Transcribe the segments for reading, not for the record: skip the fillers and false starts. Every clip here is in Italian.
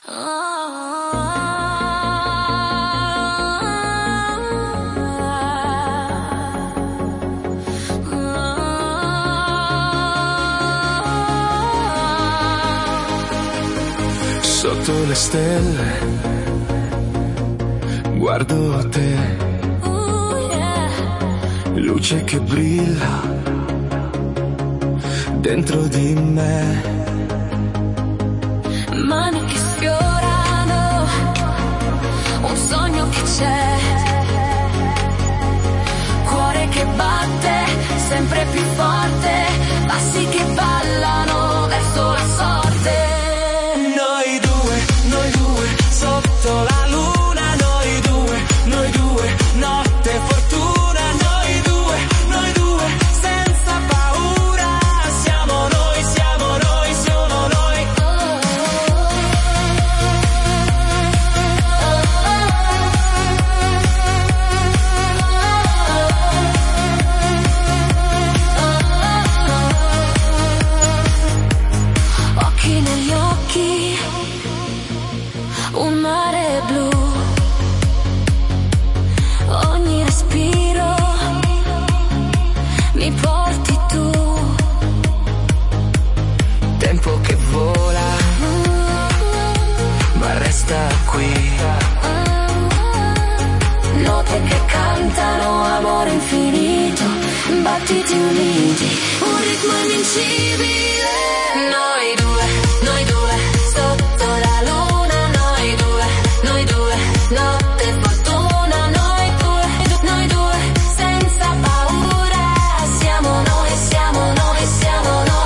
Sotto le stelle guardo te, luce che brilla dentro di me, mani che sfiorano un sogno che c'è, cuore che batte sempre più forte, passi che ballano verso la sorte. Noi due sotto la luna, noi due, notte fortuna, noi due, senza paura, siamo noi, solo noi. Occhi negli occhi, un mare blu, ogni respiro mi porti tu, Tempo che vola, ma resta qui. note che cantano amore infinito, battiti uniti, un ritmo invincibile. Noi due, sotto la luna, noi due, notte fortuna, noi due, senza paura, siamo noi, siamo noi, siamo noi.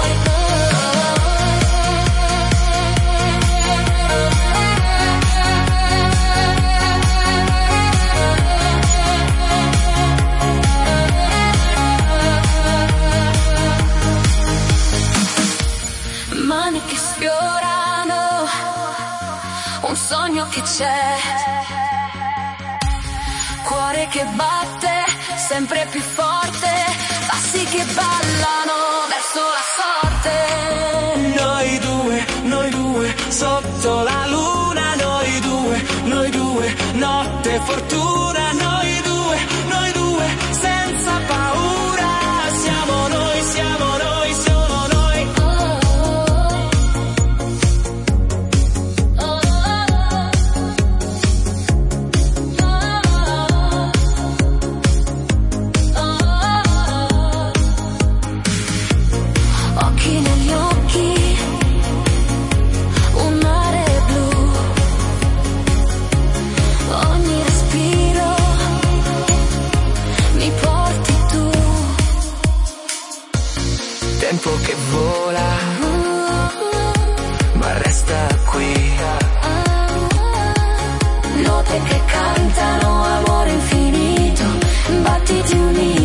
Mani che sfiorano un sogno che c'è, cuore che batte sempre più forte, passi che ballano verso la sorte. Noi due sotto la luna, noi due, notte fortuna, noi due, senza paura, siamo noi, solo noi. Occhi negli occhi, un mare blu, ogni respiro mi porti tu, Tempo che vola, ma resta qui. note che cantano amore infinito, battiti uniti.